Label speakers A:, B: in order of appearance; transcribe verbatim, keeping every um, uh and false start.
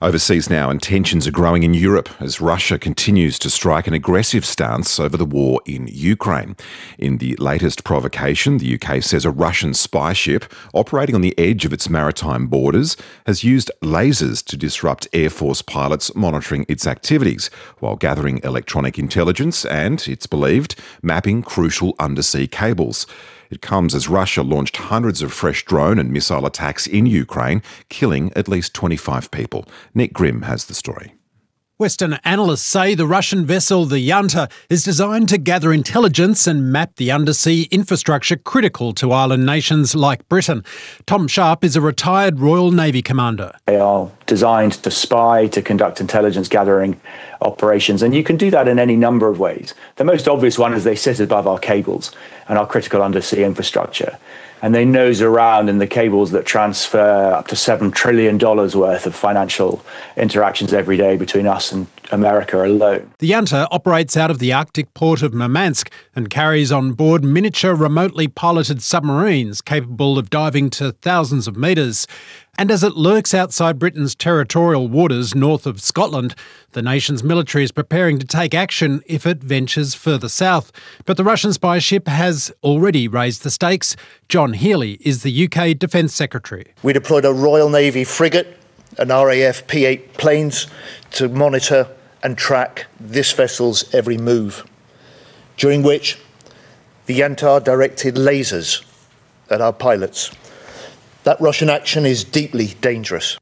A: Overseas now, and tensions are growing in Europe as Russia continues to strike an aggressive stance over the war in Ukraine. In the latest provocation, the U K says a Russian spy ship operating on the edge of its maritime borders has used lasers to disrupt Air Force pilots monitoring its activities while gathering electronic intelligence and, it's believed, mapping crucial undersea cables. It comes as Russia launched hundreds of fresh drone and missile attacks in Ukraine, killing at least twenty-five people. Nick Grimm has the story.
B: Western analysts say the Russian vessel, the Yanta, is designed to gather intelligence and map the undersea infrastructure critical to island nations like Britain. Tom Sharp is a retired Royal Navy commander.
C: They are designed to spy, to conduct intelligence gathering operations, and you can do that in any number of ways. The most obvious one is they sit above our cables and our critical undersea infrastructure, and they nose around in the cables that transfer up to seven trillion dollars worth of financial interactions every day between us and America alone.
B: The Yanta operates out of the Arctic port of Murmansk and carries on board miniature remotely piloted submarines capable of diving to thousands of metres. And as it lurks outside Britain's territorial waters north of Scotland, the nation's military is preparing to take action if it ventures further south. But the Russian spy ship has already raised the stakes. John Healey is the U K Defence Secretary.
D: We deployed a Royal Navy frigate and R A F P eight planes to monitor and track this vessel's every move, during which the Yanta directed lasers at our pilots. That Russian action is deeply dangerous.